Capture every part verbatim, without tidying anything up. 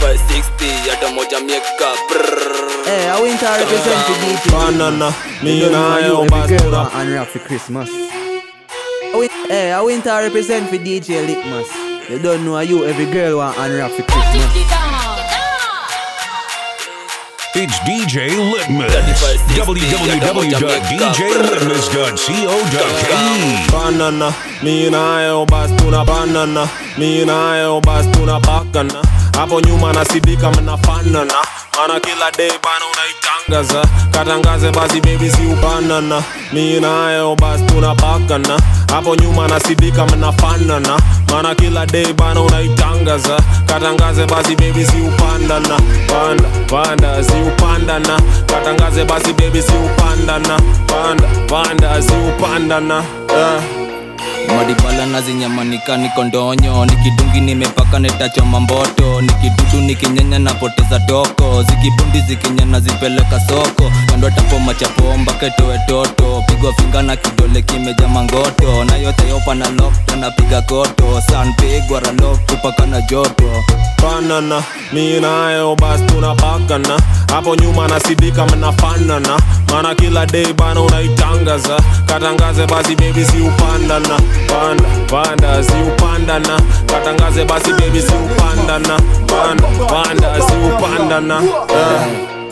thirty-five sixty hata moja mieka. Eh, I went to represent for D J. Banana, me and I on Bastuna and rap for Christmas. Eh, I went to represent for D J Litmus. You don't know you, every girl want and rap for Christmas. It's D J Litmus. w w w dot d j litmus dot co dot k e. Banana, me and I on Bastuna. Banana, me and I on Bastuna bakana. Hapo nyuma nasidika mnafanana. Mana kila day bana unaitangaza. Katangaze basi baby si upanana. Me and I on Bastuna bakana. Hapo nyuma nasidika mnafanana. Mana kila day bana unaitangaza. Katangaze basi baby si upandana. Panda, panda si upandana. Katangaze basi baby si upandana. Panda, panda si upandana. Yeah. Madibala na zinyamanika niko ndonyo. Nikidungi nimepaka netachoma mboto. Nikidudu nikinyanya napoteza toko. Zikibundi zikinyana zipeleka soko. Kando tapo machapo mbake toe toto. Pigwa finga na kidole kimeja mangoto. Na yote yopa na lock napiga koto. Sun pigwa ralo kupaka na joto. Banana, me and I on Bastuna bakana. Hapo nyuma nasidika mnafanana. Mana kila day bana unaitangaza. Katangaze basi baby si upandana. Panda, panda si upandana. Katangaze basi baby si upandana. Panda, panda si upandana. Yeah.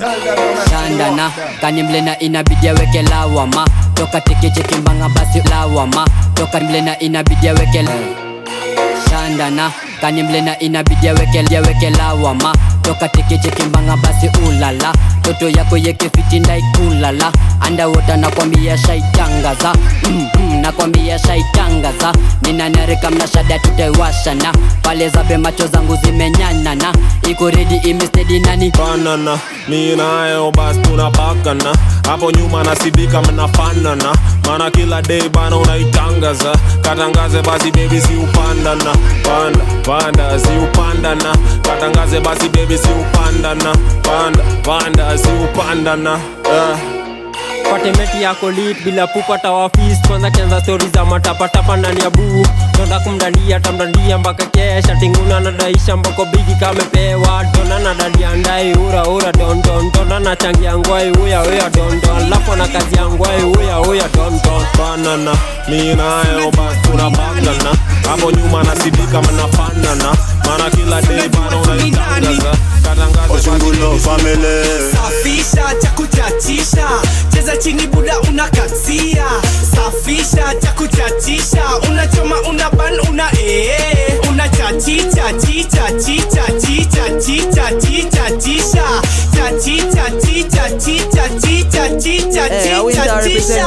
Shandana, kani mlena inabidi weke lawama. Toka teke cheki mbanga basi lawama. Toka mlena inabidi weke lawama. Shandana, kani mlena inabidi weke weke lawama. Toka teke cheki mbanga basi ulala. Toto yako yeke fiti ndai kulala. Underwater nakwambia shaitangaza. mm, mm, Nakwambia shaitangaza. Nina nareka mnashada tutaiwashana. Pale zabe macho zangu zimenyanana. Iko ready imestedi nani. Banana, me and I on Bastuna bakana. Hapo nyuma nasidika mnafanana. Mana kila day bana unaitangaza. Katangaze basi baby si upandana. Panda, panda si upandana. Katangaze basi baby si upandana. Panda, panda si upandana. Yeah. Patemeti yako lit bila pupata wafis. Kwanza kianza story za matapatapa ndani ya buu. Donda kumdandia tamdandia mpaka kesha. Tinguna nadaisha mbako bigi kamepewa. Donda nadadia ndai ura ura don don. Donda na changi ya ngwai uya uya don don. Lapo na kazi ya ngwai uya uya don don. Banana, me and I on Bastuna bakana. Hapo nyuma nasidika mnafanana. Mana kila day bana unaitangaza. Katangaze Osungulo family. Safisha cha kuchachisha. Cheza chini buda unakatia. Safisha cha kuchachisha. Unachoma unaban una ee. Unachachicha chicha chicha chicha chicha chicha chicha. Chachicha chicha chicha chicha chicha chicha chicha.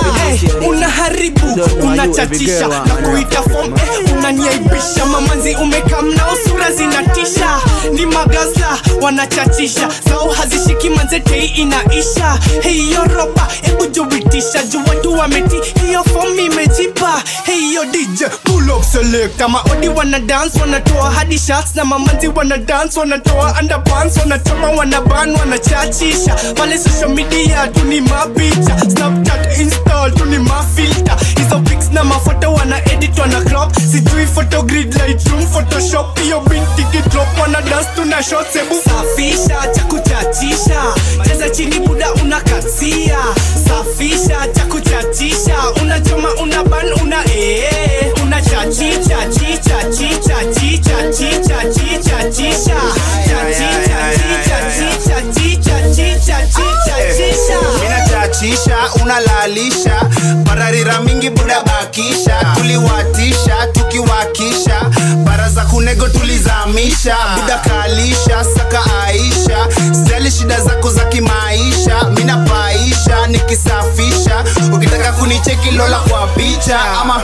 Unaharibu unachachisha. Na kuita form unaniaibisha. Mamanzi umekamna usura zinatisha. Ni magazla wanachachisha. Sao hazishiki manzete inaisha. Hey yo ropa ebu jobitisha. Ju watu wameti hiyo form imejipa. Hey yo D J pull up select. Ama odi wana dance wanatoa hadi shots. Na mamanzi wana dance wanatoa underpants. Wanachoma wanaban wanachachisha. Pale social media tuni mapicha. Snapchat install tuni mafilter. Hizo pics na mafoto wana edit wana crop. Sijui photogrid lightroom photoshop. Hiyo binti kidrop wana dance tuna shots ebu. Safisha cha kuchachisha. Cheza chini buda unakatia. Safisha cha kuchachisha. Unachoma unaban una ee. Unachachicha chicha chicha chicha chicha chicha chicha. Chachicha chicha chicha chicha chicha chicha chicha. Mina chachisha unalalisha. Pararira mingi buda bakisha. Tuliwatisha tukiwakisha. Baraza kunego tulizamisha. Buda kalisha saka Aisha. Sijali shida zako za kimaisha. Mina paisha nikisafisha. Ukitaka kunicheki lola kwa picha. Ama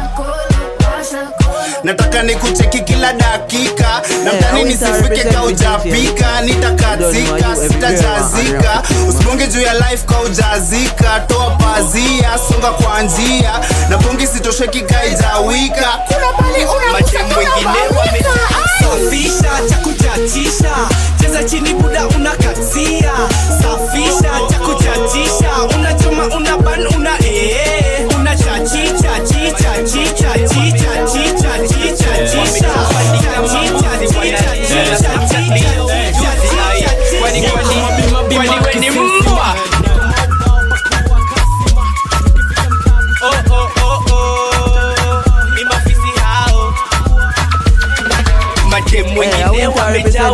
nataka nikucheki kila dakika. Na mtani nisifike ka ujapika. Nitakatika sitajazika. Usibonge juu ya life ka ujazika. Toa pazia songa kwa njia. Na bongi sitosheki ka ijawika. Kuna pali unamusa mwingine wameka. Safisha cha kuchachisha. Cheza chini buda unakatia. Safisha cha kuchachisha. Unachoma unaban una ee. Unachachicha chicha chicha chicha chicha chicha chicha. Chicha chicha chicha chicha.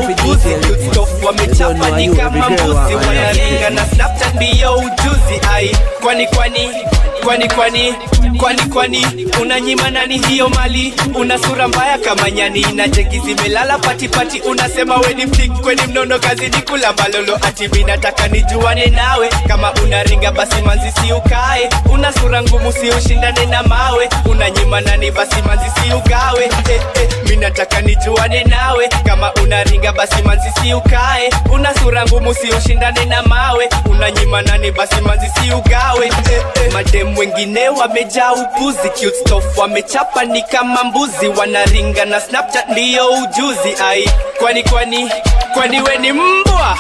upuzi Stuff wamechapa ni kama mbuzi wanaringa na Snapchat ndiyo ujuzi ai kwani kwani kwani kwani kwani kwani unanyima nani hiyo mali una sura mbaya kama nyani na jeki zimelala pati pati unasema we ni flick kweni mnono kazi ni kula balolo ati mimi nataka nijuane nawe kama unaringa basi manzi si ukae una sura ngumu si ushindane na mawe unanyima nani basi manzi si ugawe eh, eh, mimi nataka nijuane nawe kama unaringa basi manzi si ukae una sura ngumu si ushindane na mawe unanyima nani basi manzi si ugawe eh, eh. Madem wengine wamejaa upuzi cute stuff wamechapa ni kama mbuzi wanaringa na Snapchat ndiyo ujuzi ai kwani kwani kwani we ni mbwa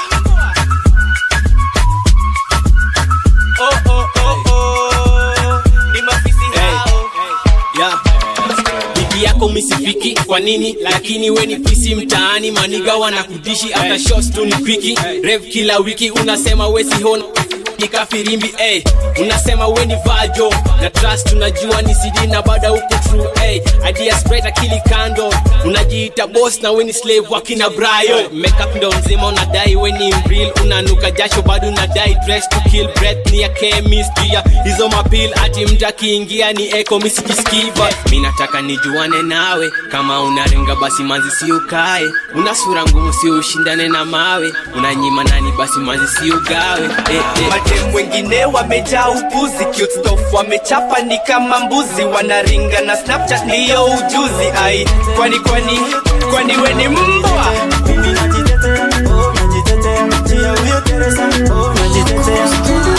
oh oh oh oh ni mafisi hao hey. Yeah bibi yako misifiki kwa nini lakini we ni fisi mtaani maniga wanakudishi hata shots tu ni piki rev kila wiki unasema we si hona nikafirimbi eh unasema we ni vajo na trust unajua ni C D na bado uko true eh idea spread akili kando unajiita boss na we ni slave wakina Brayo makeup ndo nzima unadai we ni real unanuka jasho bado unadai dress to kill breath ni ya chemistry ya hizo mapil ati mtakiingia ni echo misikiskiva mimi nataka nijuane nawe kama unaringa basi manzi si ukae una sura ngumu si ushindane na mawe unanyima nani basi manzi si ugawe eh, eh. Madem wengine wamejaa upuzi cute stuff wamechapa ni kama mbuzi wanaringa na Snapchat ndiyo ujuzi ai kwani kwani kwani we ni mbwa mimi najitetea oh najitetea tia huyo Teresa oh najitetea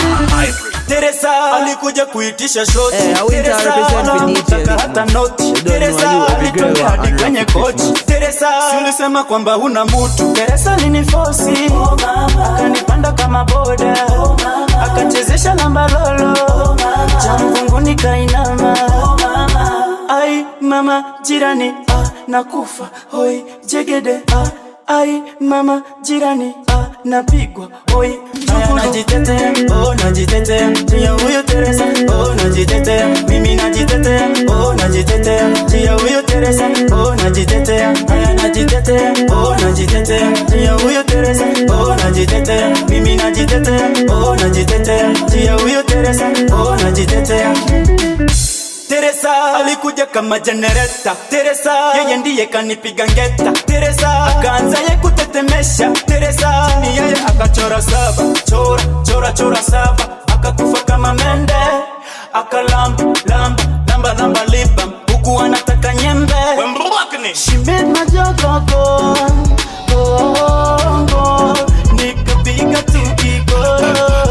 Teresa alikuja kuitisha shot Teresa anataka hata note Teresa alitoka hadi kwenye coach Teresa ulisema kwamba huna mtu Teresa aliniforce oh mama akanipanda kama boda oh mama akachezesha namba lolo oh mama jamvunguni kainama oh mama ai mama jirani ah nakufa hoi jegede ah ai mama jirani ah napigwa oi najitetea oh najitetea tia huyo Teresa oh najitetea mimi najitetea oh najitetea tia huyo Teresa oh najitetea haya najitetea oh najitetea tia huyo Teresa oh najitetea mimi najitetea oh najitetea tia huyo Teresa oh najitetea Teresa alikuja kama generator Teresa yeye ndiye kanipiga ngeta Teresa akaanza ye kutetemesha Teresa ni yeye akachora saba chora chora chora saba akakufa kama mende akalamba lamba lamba lamba lipa huku anataka nyembe she made my job go go go nikapiga tukigo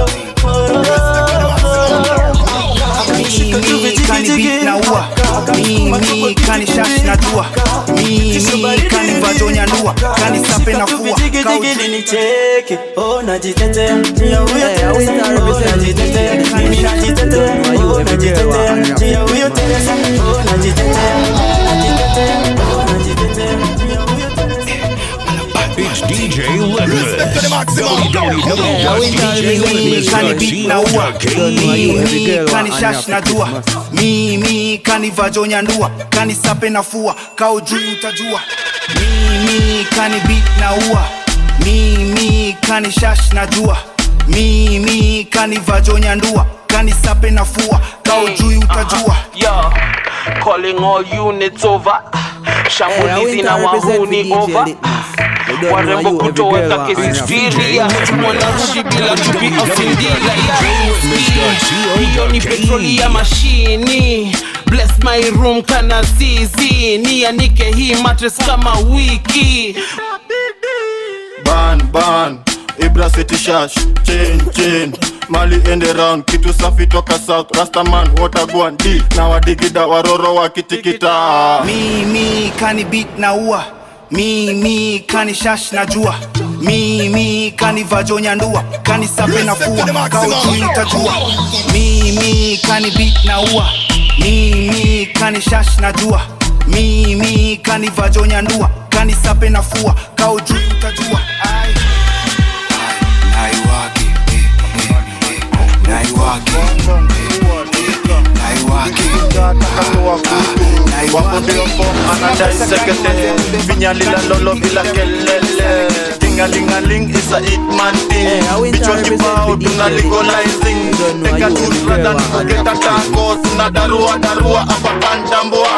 kani beat na ua mimi kani shash na dua mimi kani vajonya ndua kani sape na fua kauti ni cheke oh najitetea tia huyo Teresa najitetea mimi najitetea oh najitetea tia huyo Teresa oh najitetea najitetea oh najitetea tia huyo Teresa It's D J Litmus. w w w dot d j litmus dot co dot k e kani shash na dua mimi kani vajonya ndua kani sape na fua kao juu utajua mimi kani beat na ua mimi kani shash na dua mimi kani vajonya ndua kani sape na fua kao juu utajua yo calling all units over shambulizi na wahuni over warembo kutoweka kesistiria mwananchi bila chupi asindila hiyo ni petroli ya mashini bless my room kana zizi nianike hii mattress kama wiki ban ban Ibra City Shash chain chain Mali end around kitu safi toka south Rastaman watagwan D na wadigida waroro wakitikita mimi kani beat na ua mimi kani shash na jua mimi kani vajonya ndua kani sape na fua kao juu utajua mimi kani beat na ua mimi kani shash na jua mimi kani vajonya ndua kani sape na fua kao juu utajua ai naiwake naiwake naiwake wapo ndio form anadai sekete vinyali la lolo bila kelele bling is a hit man thing. Bichwa kibao tuna legalizing. Teka tutrada niko geta tako. Tuna darua darua hapa pantambua.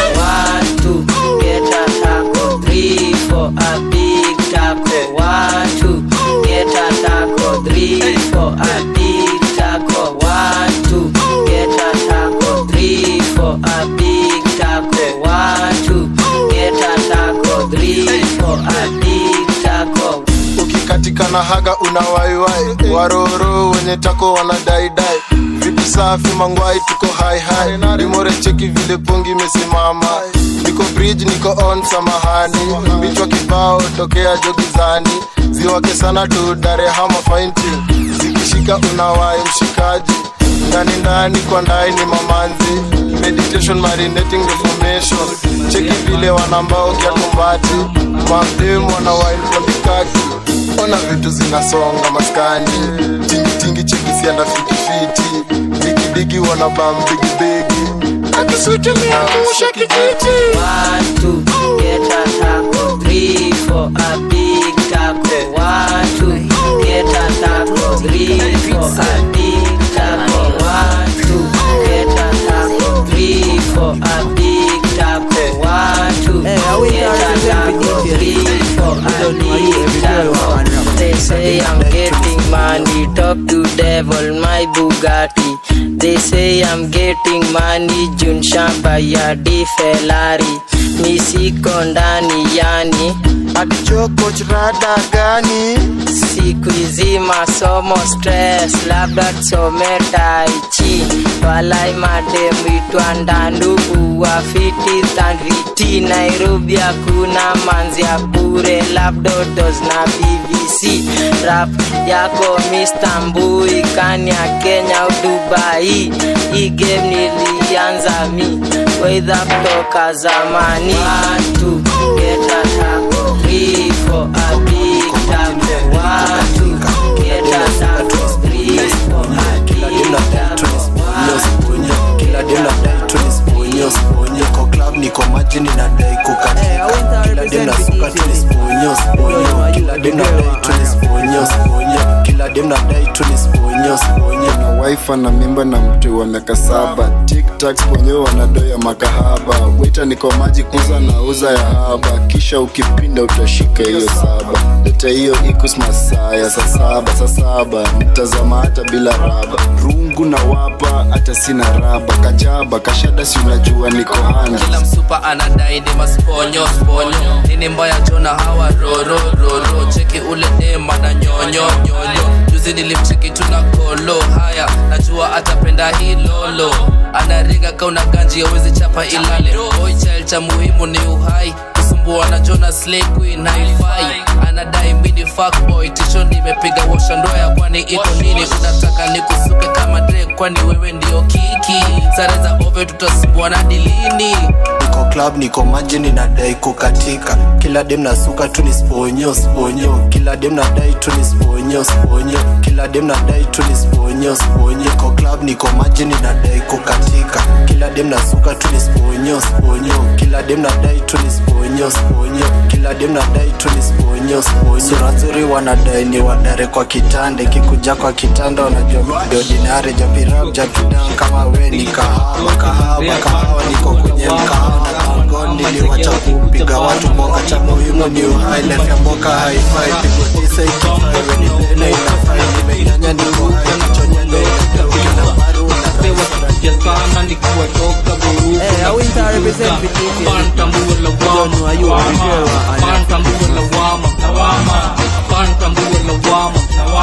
One, two, get a taco. Three, four, a big taco. One, two, get a taco. Three, four, a big taco. One, two, get a taco. Three, four, a big taco. One, two, get a taco. Three, four, a big taco. Ukikatika na haga unawaiwai. Waroro wenye tako wanadaidai. Vipi safi mangwai tuko high high. Limore cheki vile pongi mesimama. Niko bridge niko on samahani. Bichwa kibao tokea jogizani. Ziwake sana tu dare hama fainti. Zikishika unawai mshikaji. Ndani ndani kwa ndai ni mamanzi. Meditation marinating reformation. Cheki vile wanambao kia kumbati. Mabdemu wanawai kondikaki. Ona vitu zinasonga maskani. Tingi tingi cheki sianda fiti fiti. Digi digi wanabam bigi bigi. Akisuti miamusha kijiti. One, two, get a taco. Three, four, a big taco. One, two, get a taco. Three, four, a big taco. One, two, get a taco. Three, four, a big taco. One, two, get a taco. Three, four, a big taco. They say I'm getting money, talk to devil, my Bugatti. They say I'm getting money, Jun Shamba ya di Ferrari. Nisiko ndani yani akichoko chirada gani? Siku hizi masomo stress, labda tusome tai chi. Walai mademu itwa ndandu uwafiti tandriti. Nairobi hakuna manzi ya bure, labdotos na B B C. Rap yako Mister Mbui, Kenya, Kenya, Dubai. Hii game nilianza mi, weather kutoka zamani. One, two, get a taco. Three, four, a big taco. One, two, get a taco. Three, four, a big taco. Kila dena dai tunisponyo sponyo. Ko club niko maji ninadai kukatika. Kila dena suka tunisponyo sponyo. Kila dena dai tunisponyo sponyo. Kila dena dai tunisponyo sponyo. Na wife na mimba na mtu wa miaka saba. Tic-tac sponyo wanadoya makahaba. Waiter niko maji kuza na uza ya haba. Kisha ukipinda utashika hiyo saba. Leta hiyo ikus masaa ya saa saba. Saa saba nitazama hata bila raba. Rungu na wapa hata sina raba. Kajaba kashada si unajua niko hana. Kila msupa anadai ni masponyo sponyo. Nini mbaya jona hawa roro roro. Cheki ule dema na nyonyo nyonyo. Juzi nilimcheki tuna kolo. Haya najua atapenda hii lolo. Anaringa kauna ganji ya wezi chapa ilale. Boy child cha muhimu ni uhai. Kusumbua na Jona Slay Queen haifai. Anadai mini fuckboy. Tisho nimepiga washa ndoya kwani iko nini. Unataka nikusuke kama Drake kwani wewe ndio kiki. Sare za ove tutasumbua na dilini. Niko club niko maji ninadai kukatika. Kila dem nasuka tunisponyo sponyo. Kila dem nadai tunisponyo sponyo. Kila dem nadai tunisponyo sponyo. Niko club niko maji ninadai kukatika. Kila dem nasuka tunisponyo sponyo. Kila dem nadai tunisponyo sponyo. Kila dem nadai tunisponyo sponyo. Sura nzuri wanadai ni wadare kwa kitande. Kikuja kwa kitanda wanajua mdo dinare. Japirab japidan kama we ni kahawa. Kahawa kahawa niko kwenye mkahawa. Na kongoni niliwacha kupiga watu mboka. Cha muhimu ni uhai. Life ya mboka haifai. Pigo tisa ikifai. Weni bene inafai. Nimenyanya niko hai. Kichonya ndo inatauki na baru. Unapewa sana ni kuwatoka buruku. Hey, I went to represent for D J. Panta mbuwa lawama. Panta mbuwa lawama. Panta mbuwa lawama.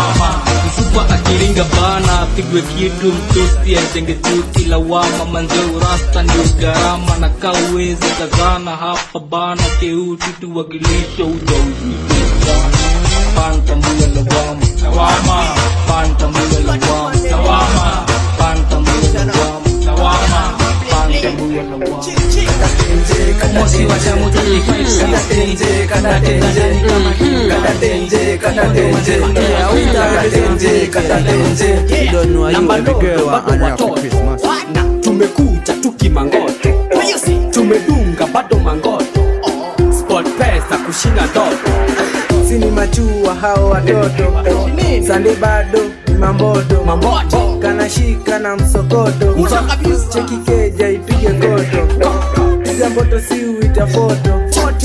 Mfupa akiringa bana pigwe kitu mtusi ajenge tuti lawama. Manzeo rasta ni ugarama na kawezi kazana hapa bana keuti tuwakilisha ujauzi. Panta mbuwa lawama. Panta mbuwa lawama. Panta mbuwa lawama. Tawama, panta mbuwa lawama. Mosi wa jamu tuli Kata tenje, kata tenje, kata tenje, kata tenje, kata tenje, kata tenje. You don't know you every girl want unwrap for Christmas. Tumekuja tukimangoto, tumedunga bado mangoto. Sport pesa kushinda doto. Cinema tunachua hao watoto. Sande bado ni mamboto, mamboto kanashika na msokoto. Cheki keja ipige koto, piga mboto si uita foto.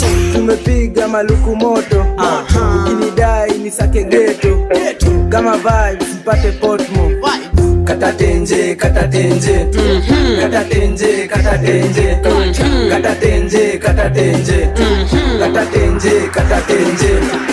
Tumepiga maluku moto, ukinidai ni sake geto. Kama vibes mpate potmo. Kata tenje, kata tenje, kata tenje, kata tenje, kata tenje, kata tenje, kata tenje, kata tenje.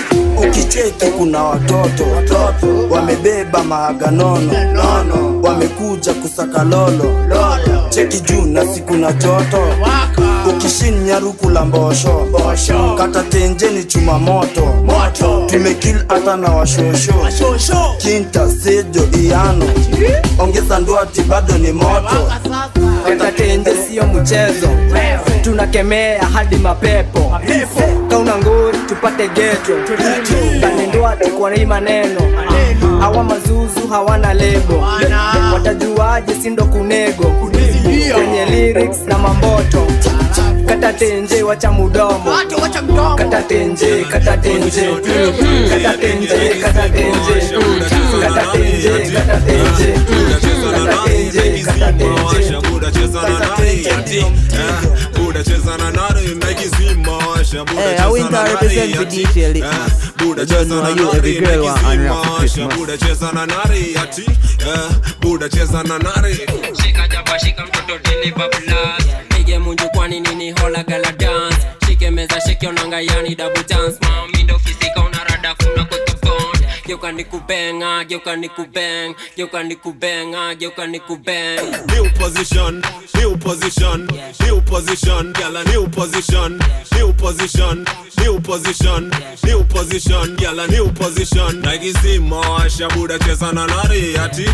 Ukicheki kuna watoto, watoto wamebeba mahaganono, nono wamekuja kusaka lolo, lolo cheki juu na siku na joto. Ukishinya ruku la mbosho, mbosho kata tenje ni chuma moto, moto tumekill hata na washosho, washosho kinta sejo iano ongeza ndoati bado ni moto. Kata tenje sio mchezo, tunakemea hadi mapepo. Kauna ngori tupate geto, kani ndoati kwa hii maneno. Hawa mazuzu hawana lebo, watajuaje sindo kunego kwenye lyrics na mamboto. Kata tenje wacha mudomo, kata tenje, kata tenje, kata tenje, kata tenje, kata tenje, kata tenje, kata tenje, kata tenje. Buda cheza na nari ati, Buda cheza na nari make zima washa. Hey, I went to represent for D J Litmus. Buda cheza na nari make zima washa. Buda cheza na nari ati, Buda cheza na nari. Shika jaba shika mtoto deliver blast. Pige munju kwani nini hola gala dance. Shike meza shike onanga yani double dance. Mami ndo fisika unarada kuna koto bond. Geuka nikubenga, geuka nikubeng, geuka nikubenga, geuka nikubeng. New position, new position, new position, gyal a new position, new position, new position, new position, gyal a new position. Nike zima washa Buda cheza na nari ati,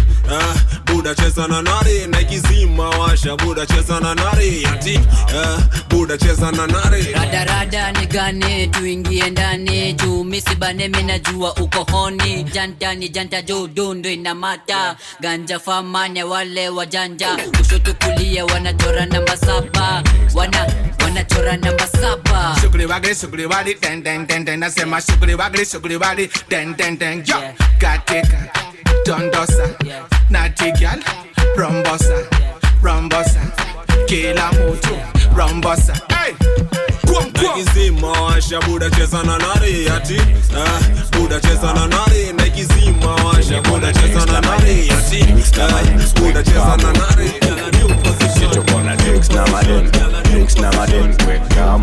Buda cheza na nari. Nike zima washa Buda cheza na nari ati, Buda cheza na nari. Rada rada ni gani tuingie ndani juu misibane mina jua uko honi. Janta ni janta juu dundu inamata. Ganja famane wale wajanja. Kushoto kulia wanachora namba saba. Wana wanachora namba saba. Shugri wagri shugri wadi den den den den. Nasema shugri wagri shugri wadi den den den. Yo, katika dondosa, natigal, rombosa, rombosa, kila mutu, rombosa. Hey. Nike zima washa Buda cheza na nari ati, Buda cheza na nari. Nike zima washa Buda cheza na nari ati, Buda cheza na nari. Sito kona drinks na madem, drinks na madem, quick kamu.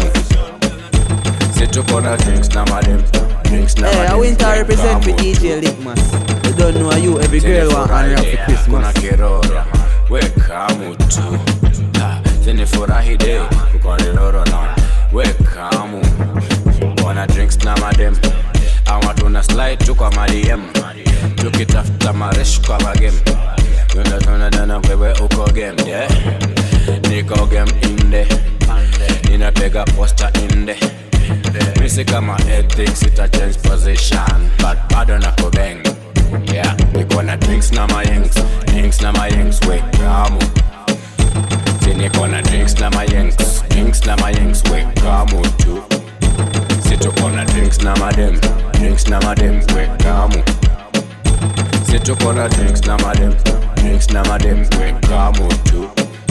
Sito kona drinks na madem, drinks na madem. Hey, I went to represent for D J Litmus. You don't know you, every girl want on rap for Christmas. Kuna kerora, weka mutu. Zini furahi day, ukone loro na. Weka mu, wana drinks na madem. Awa tuna slide tu kwa madiem. Tukitafuta maresh kwa magem. Yunda tuna dana wewe uko game, yeah. Niko game inde, ninapega poster inde. Misi kama ethics ita change position, but bado nako bang. Yeah, niko na drinks na my yanks, drinks na my yanks. Weka mu, niko na drinks na my yanks, drinks na my yanks. Weka mu tu. Sito kona drinks na madem, drinks na madem. Weka mu. Sito kona drinks na madem, drinks na madem. Weka mu tu.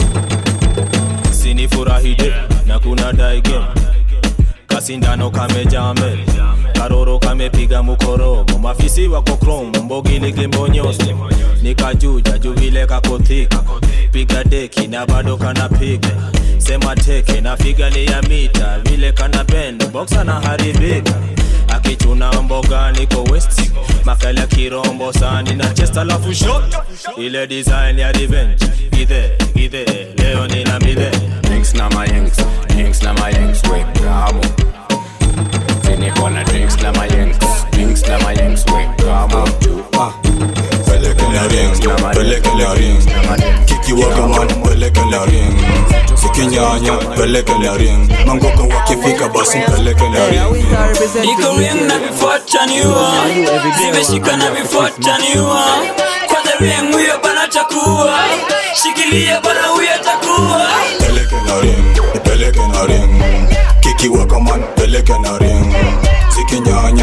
Sini furahide na kuna dai game. Kasindano kame jamel, karoro kame piga mukorogo. Mafisi wako chrome, mbogili gimbonyosi. Nikajuja juvile kakothika, piga deki na bado kana piga. Sema teke na figa ni ya mita, vile kana bend, boxa na haribika. Akichuna mboga niko west, makala kirombo sani na chest alafu shot. Ile design ya revenge, gide, gide, leo nina mide. Drinks na my yanks, drinks na my yanks. Weka mu. Sini kona drinks na my yanks, drinks na my yanks. Weka mu tu. Peleke na ring, peleke na ring. Kiki waka man, peleke na ring. Sikinyanya, peleke na ring. Mangoka wakifika basi peleke na ring. Niko ring na vifuata niwa, zimeshika na vifuata niwa. Kwanza ring huyo bana chakua, shikilia bana huyo chakua. Peleke na ring, peleke na ring. Kiki waka man, peleke na ring. Sikinyanya,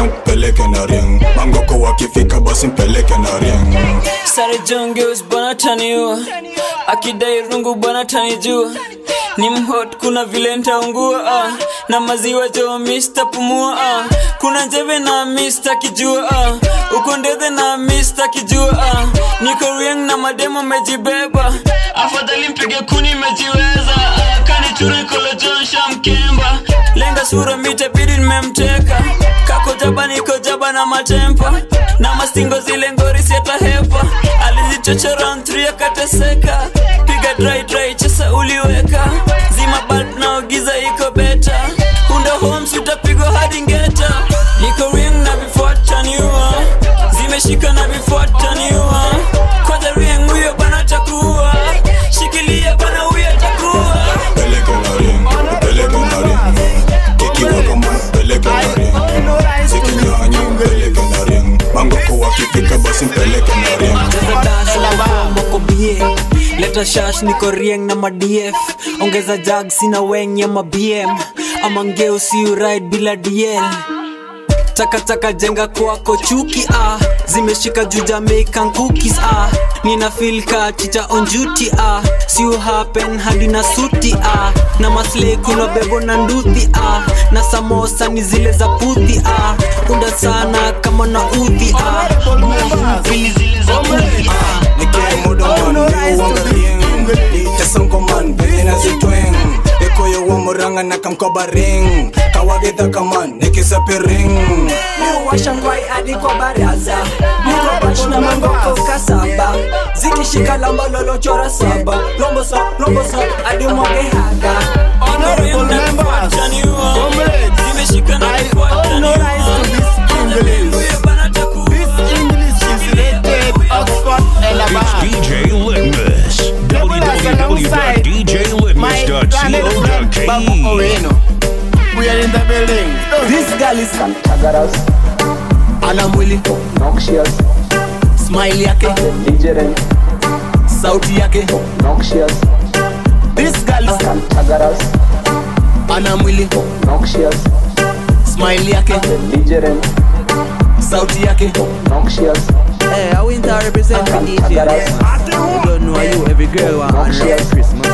woman peleke na ring. Mangoko wakifika basi mpeleke na ring. Sare jongeus bana taniwa, akidai rungu bana tanijua. Ni mhot kuna vile ntaungua ah. Na maziwa jo mister pumua ah. Kuna njeve na mister kijua ah. Ukondeze na mister kijua ah. Niko rieng na mademo mejibeba, afadhali mpige kuni mejiweza ah. Kani churi kolo jonsha mkemba, lenga sura mite bidi nimemteka. Kako jaba niko jaba na matempa, na mastingo zile ngori sieta hepa. Alizichocha round three akateseka, piga dry dry chesa uliweka. Zima bulb na giza iko beta, unda home sitapigwa hadi ngeta. Niko ring na vifuata niua, zimeshika na vifuata niua. Kwa the ring huyo bana takuwa, shikilia bana huyo takuwa. Peleke na ring, peleke na ring. Kiki wako man, peleke na ring. Ziki nyanya, peleke na ring. Mangoko wakifika basi peleke na ring. Moko bie leta shash niko rieng na ma D F. Ongeza jag sina weng ya ma B M. Ama ngeo si ride bila D L. Taka taka jenga kwako chuki ah. Zimeshika juu Jamaican cookies ah. Nina feel ka chicha on duty ah. See you happen hadi na suti ah. Na masle kuna bebo na nduthi ah. Na samosa ni zile za puthi ah. Unda sana kama na uthi ah. Fili zile za puthi ah. Nike modo man, ni wanga ring. Ite sonko man, pili na zitweng. Eko yo wamuranga na kamkoba ring. Kawagitha kaman, niki sapi ring. Niwasha ngwai adi kwa baraza. Niko bash na mangoko kasaba. Zikishika lamba lolo chora saba. Lombo sa, lombo sa, adi mwage haga. Honorable members, zimeshika na vifuata niua. It's D J Litmus. w w w dot d j litmus dot co dot k e. We are in the building. This girl is Kantagaras, ana mwili noxious, smile yake legend, sauti yake noxious. This girl is Kantagaras, ana mwili noxious, smile yake legend, sauti yake noxious. Hey, I went to represent the D J. You don't know you, every girl want unwrap Christmas.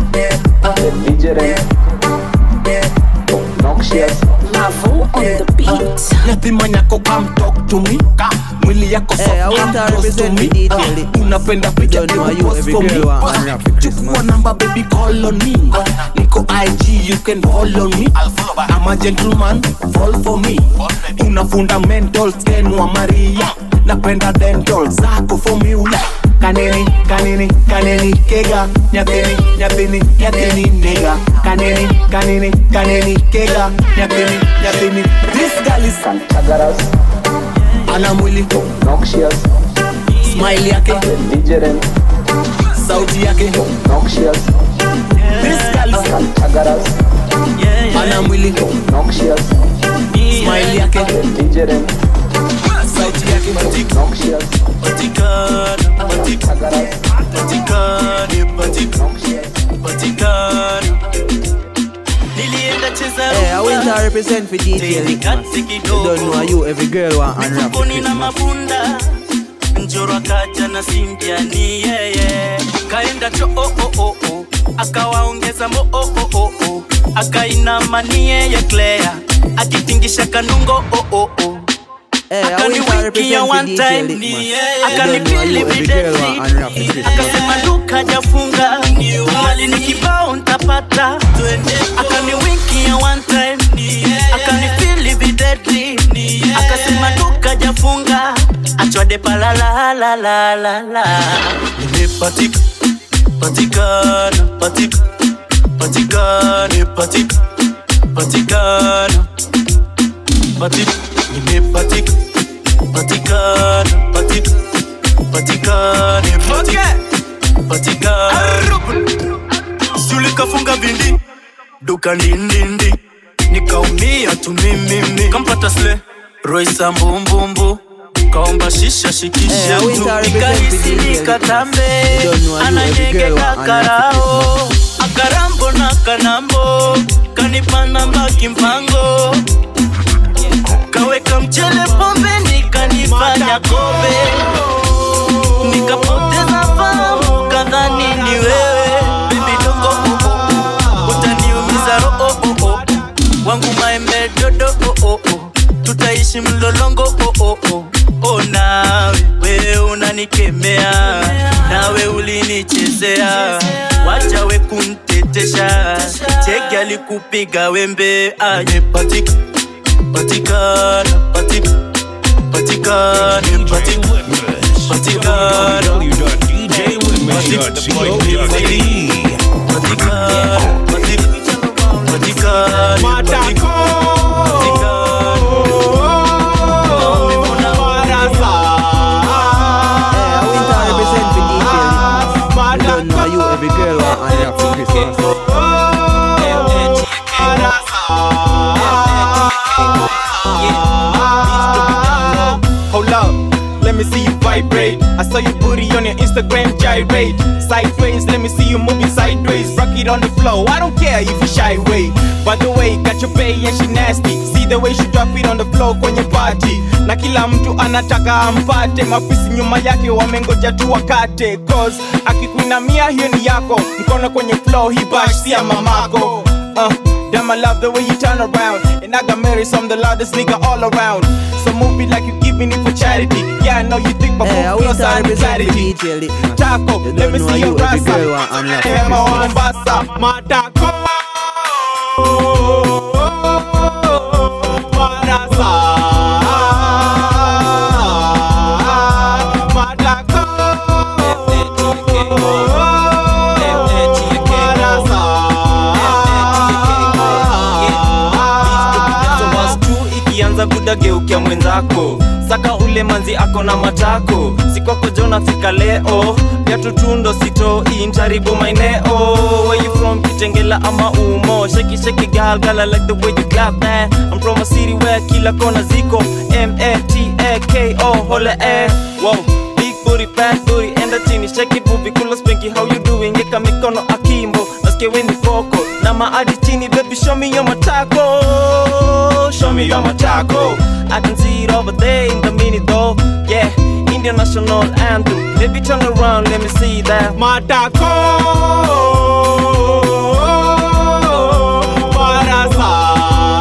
Lavo on the beat. Nothing man yako come talk to me. Mwili yako so hey, I want to represent the D J. Unapenda picha you, every girl want unwrap Christmas. Chukua number baby call on me. Niko I G you can follow me. I'm a gentleman, fall for me. Una fundamentals ken wa Maria. Napenda dental zako formula. Kaneni, kaneni, kaneni, kega. Nyateni, nyateni, nyateni, nega. Kaneni, kaneni, kaneni, kega. Nyateni, nyateni. This girl is Kantagaras, ana mwili noxious, smile yake legend, sauti yake noxious. This girl is Kantagaras, ana mwili noxious, smile yake legend, sauti yake noxious. Patikana, patikana, patikana, patikana. Hey, I went to represent for D J Litmus. You don't know you, every girl want unwrap Christmas. Njoro kaja na Cynthia ni yeye. Kaenda cho oh oh oh oh. Akawaongeza mo oh oh oh oh. Akainama ni yeye Claire. Akitingisha kanungo oh oh oh. Hey, I went to represent for D J Litmus. You don't know you, every girl want unwrap Christmas. Akasema duka jafunga, mali ni kibao ntapata. Akani wiki ya one time, akani feel evidently. Akasema duka jafunga, achwade pala la la la la la. Nimepatika, patikana, patika, patikana, patika, patikana, patika. Nimepatika, patikana, patika, patikana, patika, patikana. Suli kafunga vindi, duka ndindindi. Nikaumia tu mimi, kampata sle, roisa mbumbumbu. Kaomba shisha shikisha tu, nikahisi nikatambe. Ananyenge kakarao, akarambo na kanambo. Kanipana mbaki mpango. kaweka mchele pombe nikanifanya kobe, nikapoteza fahamu kadhani ni wewe. Baby don't go oh oh, utaniumiza roho oh oh, wangu maembe dodo oh oh oh, tutaishi mlolongo oh oh oh. Oh nawe wewe unanikemea, nawe ulinichezea, wacha we kuntetesha, cheki alikupiga wembe. Aje patika patika patika patika patika patika w w w dot d j litmus dot co dot k e patika patika patika every girl want and for Christmas. Hold up, let me see you vibrate. I saw your booty on your Instagram gyrate. Sideways, let me see you moving sideways. Rock it on the floor, I don't care if you shy away. By the way, got your bae and she nasty. See the way she drop it on the floor kwenye party. Na kila mtu anataka ampate, mafisi nyuma yake wamengoja tu wakate. Cause akikuinamia hiyo ni yako, mkono kwenye floor hii bash si ya mamako. Uh, damn I love the way you turn around, and I got married, so I'm the loudest nigga all around. So move it like you giving it for charity. Yeah, I know you think, but hey, move closer and clarity. Taco, let me see your rasa. Hey, my Mombasa, my taco. Buda geukia mwenzako, saka ule manzi ako na matako. Sikoko jona fika leo, ya tutundo sito intaribu maineo. Where you from, Kitengela ama Umo? Shake it, shake it, girl, girl, I like the way you clap that. I'm from a city where kila kona ziko. M A T A K O, hola eh. Wow, big booty, fat booty, enda chini, shake it, booby, kula spanky, how you doing? Yeka mikono akimbo, nasikia weni foko. Na maadi chini, baby, show me your matako. Show me your matako. I can see it over there in the minute though. Yeah, Indian national anthem. Baby, turn around, let me see that matako. Marasa.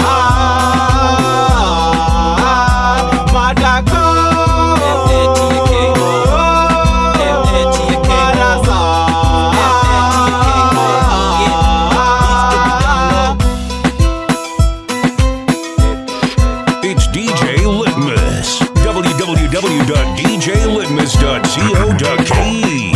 w w w dot d j litmus dot co dot k e.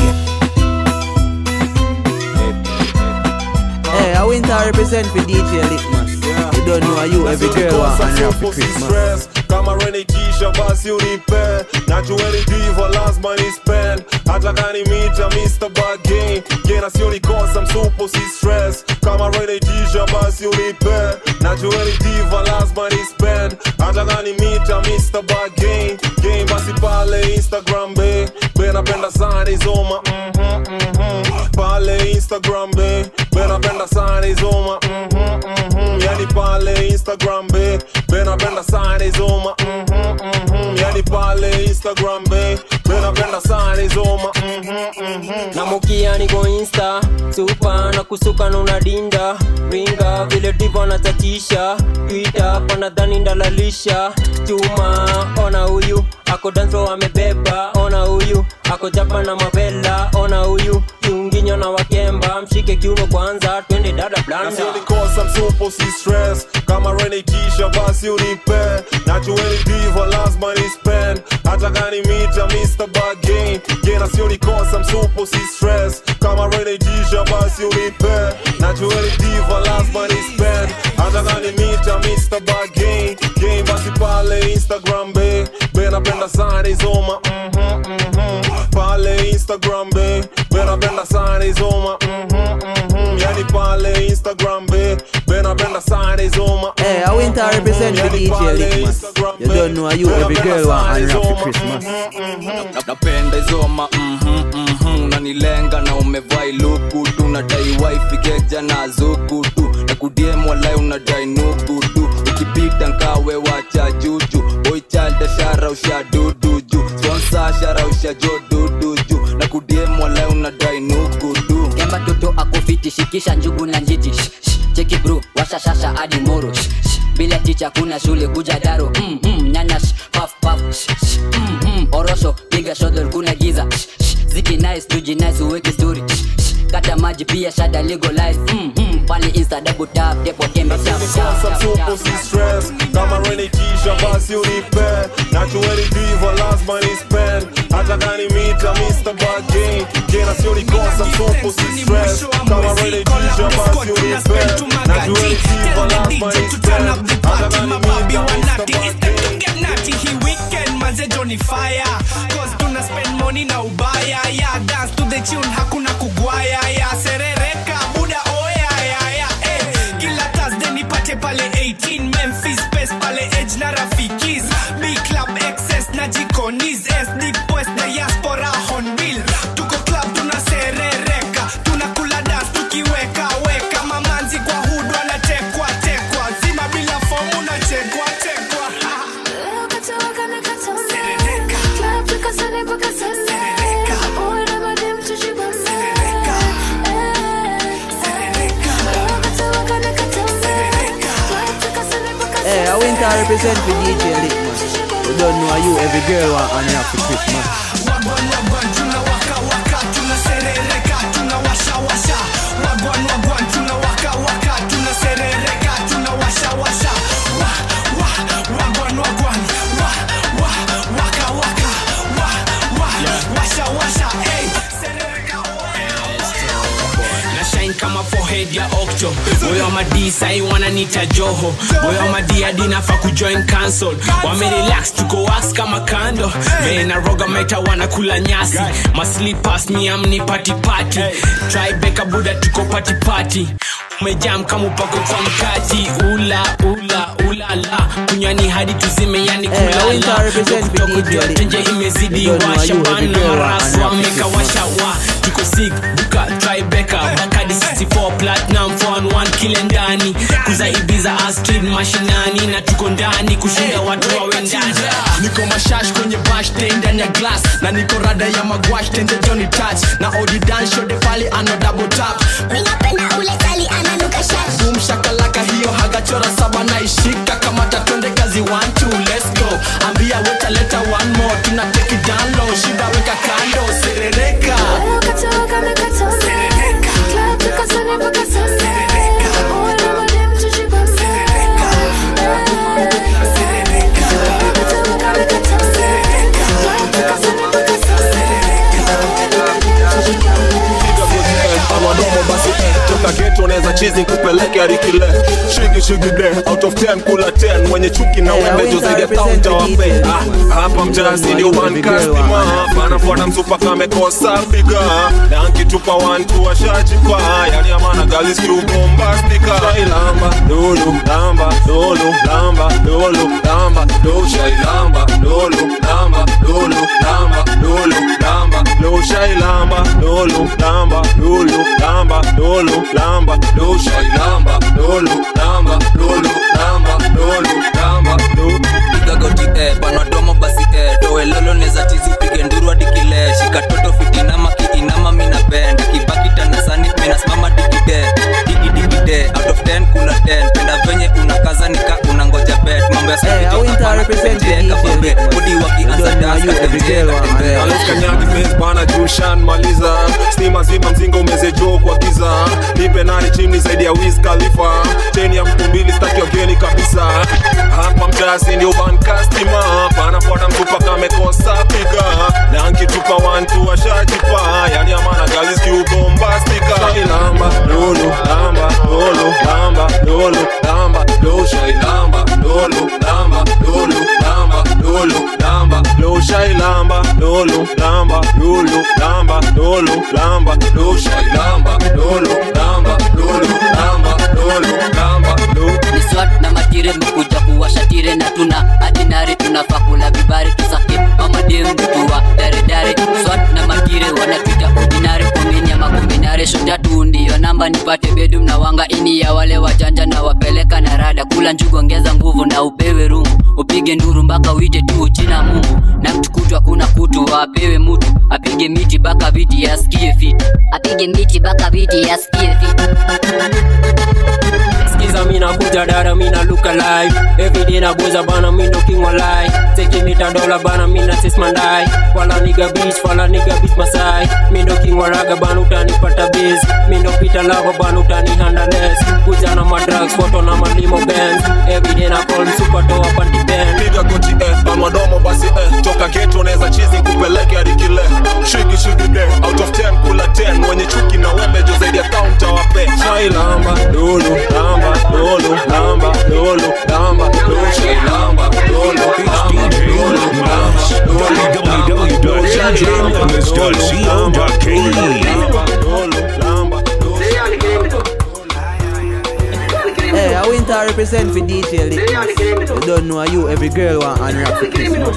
Hey, I went to represent for D J Litmus. Yeah. You don't know how you every girl want and rap for Christmas. Kama rene kisha basi unipe, najueni diva lazima ni spend. Hata kani mita Mister Bargain, gena sioni kosa msupo si stress. Kama rene kisha basi unipe, najueni diva lazima ni spend. Hata kani mita Mister Bargain, game basi pale Instagram be, bena penda sana izoma. Mhm mhm, pale Instagram be, bena penda sana izoma. Mhm mhm, yani pale Instagram be, bena penda sana izoma. Mhm mhm, yani pale Instagram be, bena penda sana izoma. Mhm mhm, na mukia niko Insta super na kusuka na unadinda ringa vile diva na tatisha Twitter pana dhani ndalalisha chuma. Ona huyu ako dance amebeba, ona huyu ako japa na mavela, ona huyu kiunginyo na wakemba. Mshike kiuno kwanza twende dada blanda. Nasi unikosa msupo si stress. Kama rene kisha basi unipe, najueni diva lazima ni spend. Hata gani mita Mister Bargain, gena si unikosa msupo si stress. Kama rene kisha basi unipe, najueni diva lazima ni spend. Hata gani mita Mister Bargain, game basi pale Instagram be, bena penda sana izoma. Mhm mhm, pale Instagram be, bena penda sana izoma. Mhm mhm, yani pale Instagram be, bena penda sana izoma. Hey, I went to represent for D J Litmus. You don't know how you every girl want and rap for Christmas. Napenda izoma, mhm mhm, unanilenga na umevai luku tu, nadai wife geja na zuku tu, na kudiem walai unadai nuku tu. nikipita nkawe wacha juju boy child shara usha duduju sponsor shara usha joduduju na kudiem wala unadai nukudu kemba toto akofiti shikisha njugu na njiti shh, shh, cheki bro washa shasha hadi moro shh, shh, bila ticha kuna shule kuja daro mm, mm, nyanya shh, puff puff shh, shh, mm, mm, orosho piga shodol kuna giza shh, shh, ziki nice tuji nice uweke story shh, shh, kata maji pia shada legalize mm, mm, pale insta double tap depo kembe shap shap Some super see stress kama Rene Kisha basi unipe Natueli diva last money spend hata gani mita Mister Bargain Kena sioni kosa super see stress kama Rene Kisha basi unipe Natueli diva last money spend hata gani mita Mister Bargain Get naughty he weekend manze Johnny fire cause tuna spend money na ubaya yeah dance to the tune hakuna kugwaya yeah serereka buda oya yeah yeah eh kila Thursday nipate pale eighteen Memphis Space pale Edge na Rafikis Big Club Excess na Jikonis S D West na Diaspora Hornbill tuko club tuna serereka tunakula dance tukiweka weka mamanzi kwa hood wanatekwa tekwa zima bila fomu na tekwa tekwa Hey, I went to represent for D J Litmus. You don't know you, every girl want on you for Christmas. Wagwan wagwan tuna waka waka tuna serereka tuna washa washa wagwan wagwan tuna waka waka tuna serereka tuna washa washa wa wa wagwan wagwan wa wa waka waka wa wa washa washa hey serereka na shine kama forehead ya Octo boy on my D sai wananita Joho boy on my D hadi nafa kujoin cancel wame relax tuko wax kama kando me na roga meta wanakula nyasi ma slippers mi amni party party try beka buda tuko party party umejam kama upako kwa mkati ula ula ula la kunyani hadi tuzime yani kulala kutoka jote nje imezidi washa bana marasu wameka washa wa tuko sick buka try beka Bacardi sixty-four platinum four and one kile ndani kuza Ibiza Astrid mashinani na tuko ndani kushinda watu wawe ndani niko mashash kwenye bash ndani ya glass na niko rada ya magwash tende Johnny touch na odi dance show de pali ano double tap ninapenda ule kali ananuka shash boom shakalaka hiyo hagachora saba na ishika kama tatonde kazi one two let's go ambia weta leta one more tuna take it down low shiba weka kando serereka katoka na katoka serereka club tukasane mpaka serereka ona madem tujiba serereka serereka katoka na katoka serereka club tukasane mpaka serereka awadomo basi toka ghetto neza chizi kupeleke arikile shigi shigi de out of ten kula ten mwenye chuki na wembe jo zile town tawape hapa mjazi ndio one customer bana fona msupa kame kosa piga na ankitupa one two washajipa yani amana galis tu bombastika shailamba lulu lamba lulu lamba lulu lamba lulu shailamba lulu lamba lulu lamba lulu lamba lulu shailamba lulu lamba lulu lamba lulu lamba lulu shailamba lulu lamba lulu lamba lulu lamba lulu piga goti eh bana domo basi eh doe lolo neza tizi upige nduru hadi kile shika toto fitina maki inama mina bend kibaki tanasani mina simama dikide digi dikide out of ten kuna ten penda venye unakaza nika unangoja bet mambo ya sasa hapa represent kabombe body wakianza dance katembea Alex Kanyagi face bana Jushan maliza stima zima mzinga umeze jo kwa giza nipe nani chimni zaidi ya Wiz Khalifa cheni ya mtu mbili staki ogeni kabisa hapa mjasi ndio ban customer bana fona mtupa kame kosa piga na ankitupa one two washajipa yani amana galis ki bombastika shailamba lulu lamba lulu lamba lulu lamba lulu shailamba lulu lamba lulu lamba lulu lamba lulu shailamba lulu lamba lulu lamba lulu lamba lulu shailamba lulu lamba lulu lamba lulu lamba lulu ni swat na matire mkuja kuwasha tire na tuna adinari tunafaa kula vibari tusake mamadem mtuwa dare dare swat na matire wanatuita ordinary kuminya makombinare kesho tatu ndio namba nipate bedum na wanga ini ya wale wajanja na wapeleka na rada. Kula njugu ongeza nguvu na upewe rungu, upige nduru mpaka uite tu china Mungu. Na mtukutwa kuna kutu wapewe mutu, apige miti baka viti yasikie fiti, apige miti baka viti yasikie fiti. Skiza mina kuja dada mina look alive. Everyday na goza bana mina king walai. Take me ta dollar bana mina sis mandai. Wala nigga bitch, wala nigga bitch masai. Mina king waraga bana utani pata biz. Mina pita lava bana utani handleless. Kuja na madrugs, photo na malimo bands. Everyday na call super toa panty band. Nigga goti eh, almadomo basi eh. Toka ghetto neza chizi kupeleke hadi kile. Shigi shigi day, out of ten kula ten. Wenye chuki na wembe jo zaidi ya counter wape. Chai lamba, lulu, lamba, lulu, lamba, lulu, lamba, lulu, chai lamba, lulu, lamba, lulu, lamba, w w w dot d j litmus dot co dot k e. Hey, I went to represent for D J Litmus. You don't know you, every girl want unwrap for Christmas.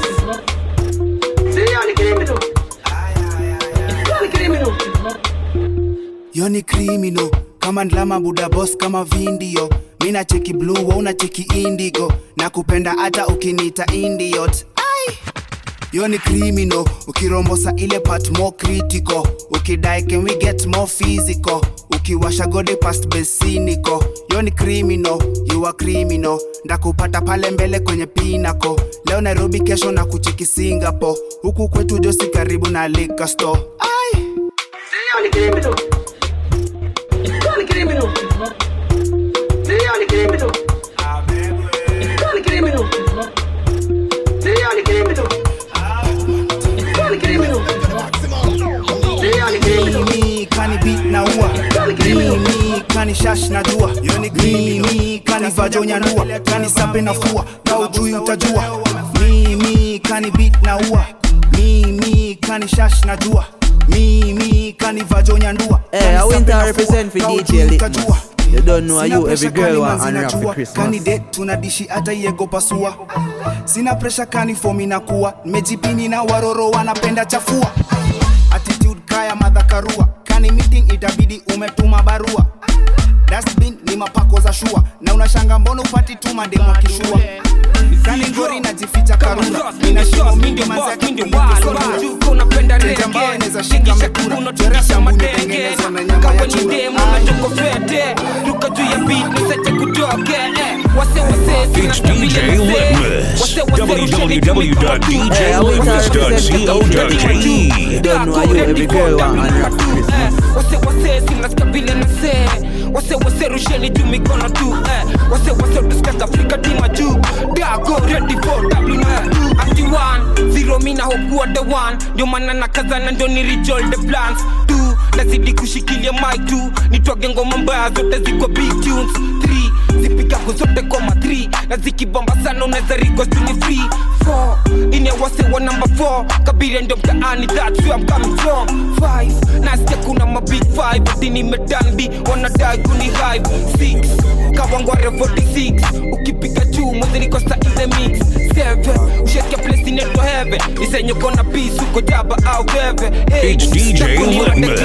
Yoni criminal, kama ndlama buda boss kama vindio. Mina cheki blue, wa una cheki indigo. Na kupenda ata ukinita indiot. Ai! Yoni criminal, ukirombosa ile part more critical. Ukidai can we get more physical. Ukiwasha gode past besiniko. Yoni criminal, you are criminal. Ndakupata pale mbele kwenye pinako. Leo Nairobi kesho na kucheki Singapore. Huku kwetu josi karibu na liquor store. Ai! Yoni criminal. Yoni criminal. Yoni criminal. Yoni criminal. Yoni criminal. Mimi kani beat na ua, mimi kani shash na jua, mimi kani vajonya nua, kani sape na fua, kau jui utajua. Mimi kani beat na ua, mimi kani shash na jua, mimi kani vajonya nua. Hey, I went to represent for D J Litmus. You don't know you, every girl want unwrap for Christmas. Kani date tunadishi ata yego pasua. Sina pressure kani fomi na kuwa, mejipini na waroro wanapenda chafua. Attitude kaya madhakarua, kani meeting itabidi umetuma barua. Dustbin ni mapako za shua, na unashanga mbono upati tuma demo kishua. Kani ngori na jificha karura, nina shimo mingi manzaki kuliko sura. Juko unapenda rege, shikisha kuno tukisha madenge. Kawa ni demo na joko fete, luka juu ya beat niseche kudoge. Wase wase It's D J Litmus. w w w dot d j litmus dot co dot k e. You don't know you, every girl want unwrap for Christmas. Wase wase sinasikia vile nase. Wase wase rusheni juu mikono tu. Wase wase tuskaka Afrika tima juu. Dago ready for W Ati one, zero mina hokuwa the one. Ndio maana nakazana ndio ni reach all the plans. Two, nazidi kushikilia mic two. Nitwage ngoma mbaya zote ziko big tunes. Three, zipika zote koma three. Na zikibamba sana unaweza request ni free. Four, ine wase wa number four. Kabila ndio mtaani, that's where I'm coming from. Five, nasikia kuna ma big five. Ati nimedanbi, wanadai kuni hype. Six, kawangware forty-six. Ukipika juu, muzini kosta in the mix. Seven, ushakia place ineto heaven. Isenyo kona peace, uko jaba au bebe. It's D J Litmus.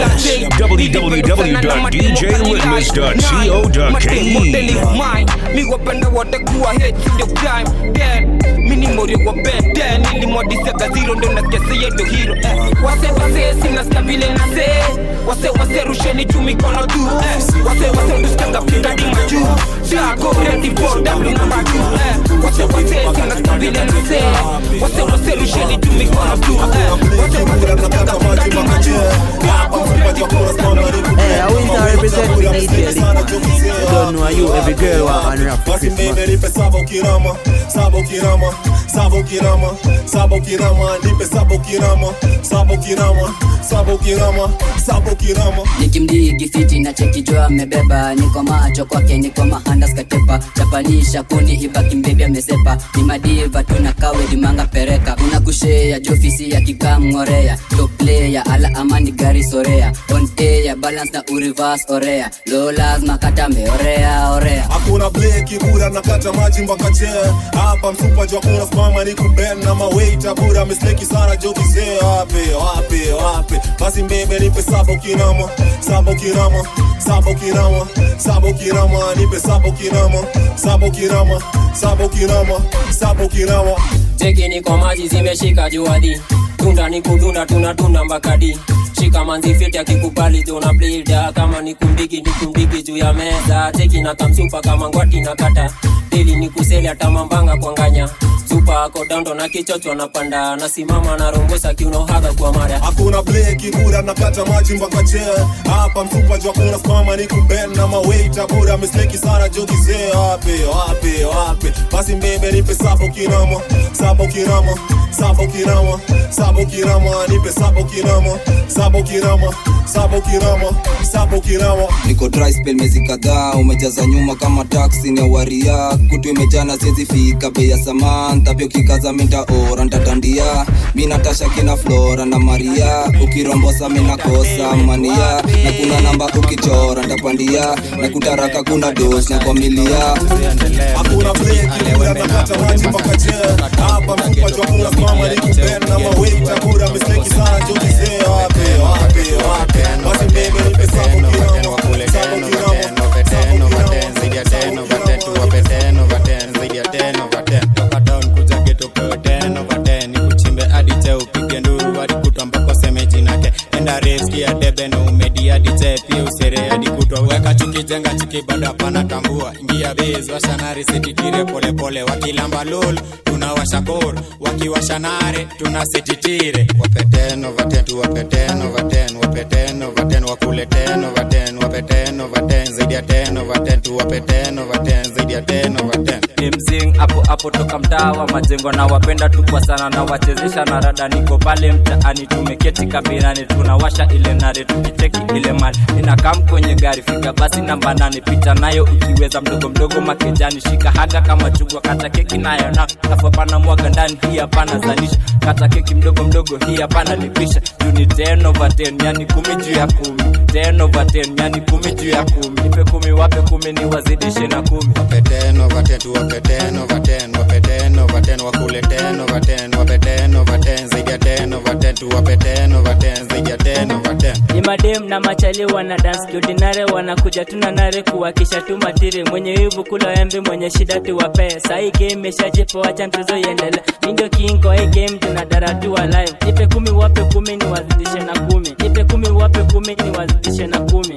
w w w dot d j litmus dot co dot k e. Mi wapenda wote kuwa hate ndio crime. Then, mini mori wa bed. Then, ili modisia gaziro ndo nasikia seye ndo hero. Wase wase sinasikia vile nase. Wase wase rusheni juu mikono tu. Wase wase nduskanga Afrika dima juu. Dago ready for W number two. Wase wase sinasikia vile nase. Wase wase rusheni juu mikono tu. Wase wase nduskanga Afrika dima juu. Dago ready for W number two. Hey, I went to represent for D J Litmus. You don't know you, every girl want unwrap for Christmas. Sabo kirama, sabo kirama, sabo kirama, sabo kirama, nipe sabo kirama, sabo kirama, sabo kirama, sabo kirama. Nikimdigi fiti na cheki joa mebeba. Niko macho kwake niko mahanda skatepa. Chapanisha kuni ibaki mbebe amesepa. Ni madiva tunakawe dimanga pereka. Kuna kushea jofisi ya kikamngorea. Top player ala amani gari sorea. On air balance na uriverse orea. Low lazima kata meorea orea. Hakuna bleki bura nakata maji mpaka chea. Hapa msupa jwa kuna smama ni kuben na mawaita bura misleki sana joki zee. Wape wape wape basi mbebe nipe sabo kinama sabo kinama sabo kinama sabo kinama nipe sabo kinama sabo kinama sabo kinama sabo kinama. Cheki niko maji zimeshika juadi. Tunda ni kudunda tunatunda mbakadi. Shika manzi fiti akikubali tuna blida. Kama ni kumbigi ni kumbigi juu ya meza. Cheki na kamsupa kama ngwati na kata. Dili ni kuseli hata mambanga kuanganya. Supa ako dondo na kichocho na panda. Nasimama na rombosa kiuno haga kwa mara. Hakuna bleki bura nakata maji mpaka chea. Hapa msupa jwa kuna smama ni kuben na mawaita bura misleki sana joki zee. Wape wape wape basi mbebe nipe sabo kinama sabo kinama sabo kinama sabo kinama nipe sabo kinama sabo kinama sabo kinama sabo kinama. Niko dry spell mezi kadhaa umejaza nyuma kama taxi ni waria. Kutu imejana siezi fika bei ya saman. Tapio kikaza minta ora ntatandia. Mina tasha kina Flora na Maria. Ukirombosa mina kosa mania. Na kuna namba ukichora ntapandia. Na kutaraka kuna dos na kwa milia. Hakuna bleki bura nakata maji mpaka chea. Hapa msupa jwa kuna smama ni kuben na mawaita bura misleki sana joki zee. Wape wape wape basi mbebe nipe sabo kinama sabo kinama Teno vaten, zidia teno vaten, tuwape teno vaten, zidia teno vaten. Toka down kuja geto pewe teno vaten. Nikuchimbe adi che upige nduru adi kutwa mpako seme jinake. Enda reski ya debe no umedi adi che pia usere adi kutwa. Weka chuki jenga chuki bado hapana tambua. Ingia bez washa nari setitire pole pole. Wakilamba lol tunawasha kor. Wakiwasha nare tunasetitire. Wape teno vaten, tuwape teno vaten. Wape teno vaten, wakule teno vaten. Wape teno vaten, zidia teno vaten, tuwape teno vaten, zidia teno vaten. Mzing hapo hapo toka mtaa wa majengo na wapenda tu kwa sana na wachezesha na rada. Niko pale mtaani tumeketi kabinani tunawasha ile nare tukiteki ile mali. Ninakam kwenye gari fika basi namba nane pita nayo ukiweza mdogo mdogo makejani. Shika haga kama chugwa kata keki nayo na kafa pana mwaga ndani hii hapana zanisha. Kata keki mdogo mdogo hii hapana lipisha. Juni ten over ten yani kumi juu ya kumi. Ten over ten yani kumi juu ya kumi. Nipe kumi wape kumi ni wazidishe na kumi. Wape teno vaten, tuwape teno vaten. Wape teno vaten, wakule teno vaten. Wape teno vaten, zidia teno vaten, tuwape teno vaten, zidia teno vaten. Ni madem na machali wana dance ordinary wanakuja tuna nare kuwakisha tu matire. Mwenye wivu kula embe mwenye shida tu wape. Sai game imeshajipo wacha mchezo iendelee. Ndio kingo hii game tunadara tu live. Nipe kumi wape kumi ni wazidishe na kumi. Nipe kumi wape kumi ni wazidishe na kumi.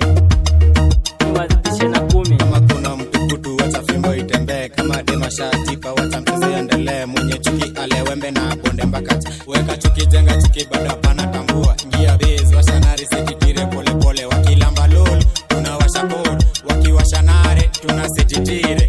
Ni wazidishe na kumi. Kama kuna mtu kutu wacha fimbo itembee. Kama dema shatipa wacha mchezo iendelee. Mwenye chuki alewembe na bonde mbakacha. Weka chuki jenga chuki bado hapana tambua. Ingia bez washa nari setitire pole pole. Wakilamba lol tunawasha kod. Wakiwasha nare tunasetitire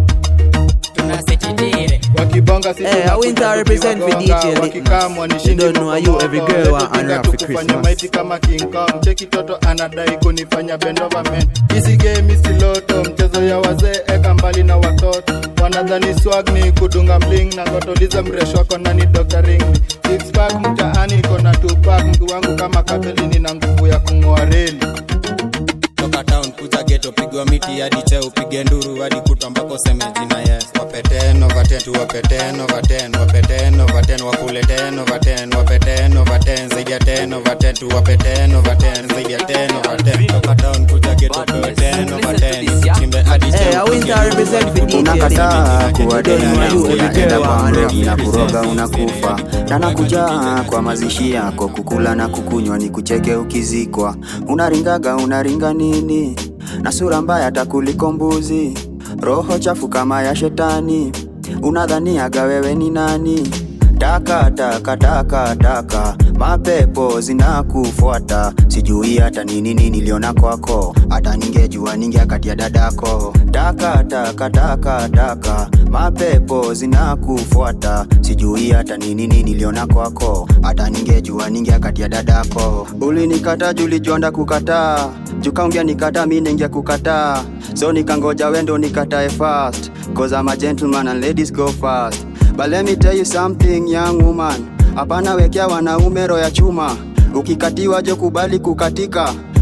tunasetitire. Wakibonga sisi hey, I winter represent for D J Wakikamwa ni shindi. You don't know you every girl want and rap for Christmas. Maiti kama King Kong. Cheki toto anadai kunifanya bend over man. Easy game isi loto. Mchezo ya wazee eka mbali na watoto. Wanadhani swag ni kudunga mling. Na ngotoliza mresho wako nani Doctor Ring. Six pack mtaani kona two pack. Mtu wangu kama kabeli nina nguvu ya kungoa reli. Toka town kuja geto pigwa miti hadi che upige nduru hadi kutwa mpako seme jina yes. Wape teno vaten, tuwape teno vaten. Wape teno vaten, wakule teno vaten. Wape teno vaten, zidia teno vaten, tuwape teno vaten, zidia teno vaten. Toka town kuja geto pewe teno vaten. Chimbe hadi che hey, I winter represent for D J Unakataa kuwa demu unaenda kwa mrogi na kuroga unakufa. Na nakuja kwa mazishi yako kukula na kukunywa ni kucheke ukizikwa. Unaringaga unaringa nini? Na sura mbaya takuliko mbuzi. Roho chafu kama ya shetani. Unadhaniaga wewe ni nani? Taka taka taka taka mapepo zinakufuata. Sijui hata nini nini niliona kwako. Hata ningejua ningeakatia dadako. Taka taka taka taka mapepo zinakufuata. Sijui hata nini nini niliona kwako. Hata ningejua ningeakatia dadako. Ulinikata julijonda kukataa. Jukaongea nikata mimi ninge kukataa. So nikangoja wendo nikatae fast. Cause I'm a gentleman and ladies go fast. But let me tell you something young woman. Hapana wekea wanaume roho ya chuma. Ukikatiwa jo kubali kukatika.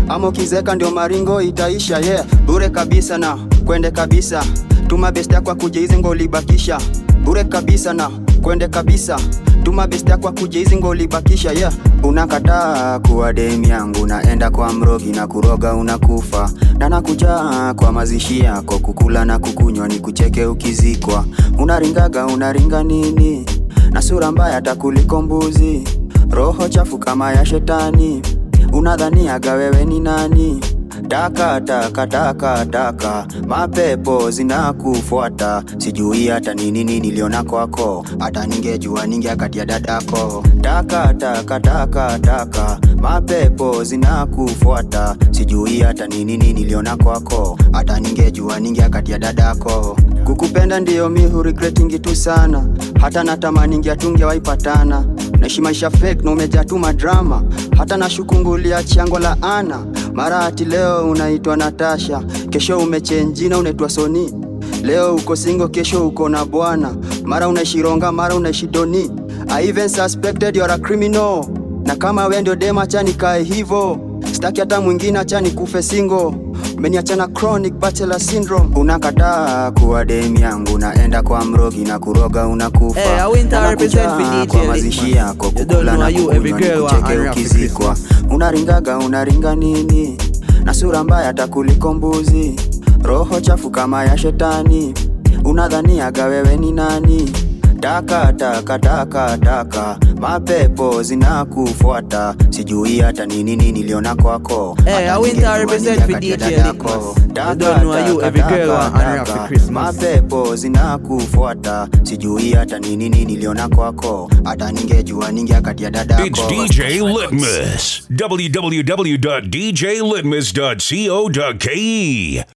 ama ukizeka ndio maringo itaisha. Yeah, bure kabisa na kwende kabisa, tuma best yako akuje hizi ngoli bakisha. Bure kabisa na kwende kabisa, tuma best yako akuje hizi ngoli bakisha. Yeah, unakataa kuwa dem yangu, naenda kwa mrogi na kuroga unakufa, na nakuja kwa mazishi yako kukula na kukunywa ni kucheke ukizikwa. Unaringaga unaringa nini, na sura mbaya takuliko mbuzi, roho chafu kama ya shetani, unadhaniaga wewe ni nani? Taka taka taka taka, mapepo zinakufuata, sijui hata nini nini niliona kwako, hata ningejua ningeakatia dadako. Taka taka taka taka, mapepo zinakufuata, sijui hata nini nini niliona kwako, hata ningejua ningeakatia dadako. Kukupenda ndio mi hu regretting tu sana, hata natamani ningeatunge waipatana. Naishi maisha fake na umejatuma drama, hata nashukungulia chango la ana. Mara ati leo unaitwa Natasha, kesho umechenjina unaitwa Sony. Leo uko single, kesho uko na bwana. Mara unaishi Ronga, mara unaishi Doni. I even suspected you're a criminal, na kama wewe ndio dema acha nikae hivyo. Sitaki hata mwingine acha nikufe single, umeniachana chronic bachelor syndrome. Unakataa kuwa dem yangu, naenda kwa mrogi na kuroga unakufa. Hey, I went to represent for D J kwa mazishi yako kukula na kukunywa kucheke ukizikwa. Unaringaga unaringa nini, na sura mbaya takuliko mbuzi, roho chafu kama ya shetani, unadhaniaga wewe ni nani? Taka taka taka taka, mapepo zinakufuata, sijui hata nini nini niliona kwako. Hey, I went to represent for D J Litmus. I don't know you, every girl want honor for Christmas. Mapepo zinakufuata, sijui hata nini nini niliona kwako, hata ningejua ningeakatia dadako. It's D J Litmus. w w w dot d j litmus dot co dot k e